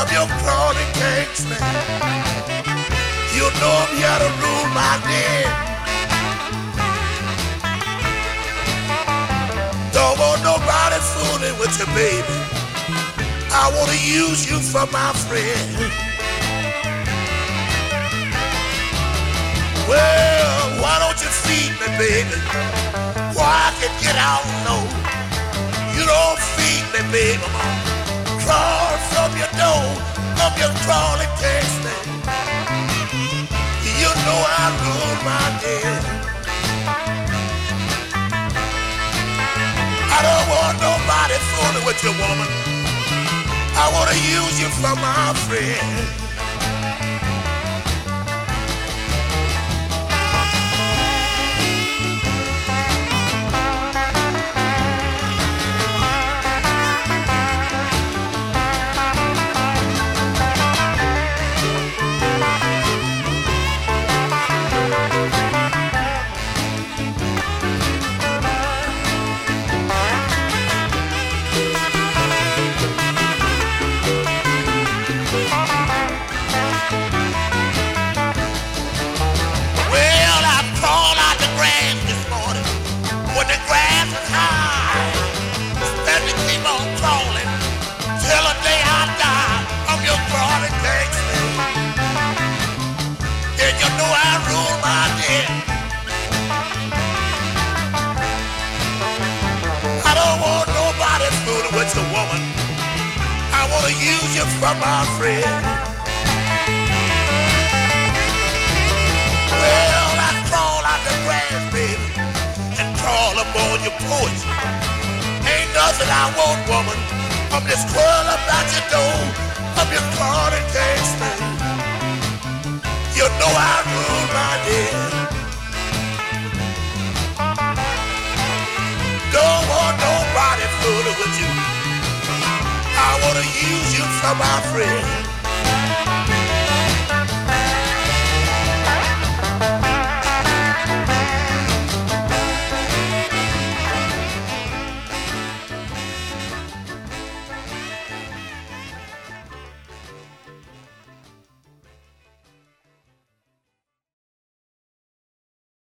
of your crawling gangster. You know I'm here to rule my day. Don't want nobody fooling with you, baby. I want to use you for my friend. Well, why don't you feed me, baby, where I can get out low? You don't feed me, baby, I'm gonna crawl from your door, from your crawling gangster. You know I rule my day. I don't want nobody fooling with you, woman. I want to use you for my friend. With a woman, I want to use you for my friend. Well, I crawl out the grass, baby, and crawl up on your porch. Ain't nothing I want, woman. I'm just curl up out your door. I'm just crawling gangster. You know I rule my day. Don't want nobody fooling with you. I want to use you for my friend.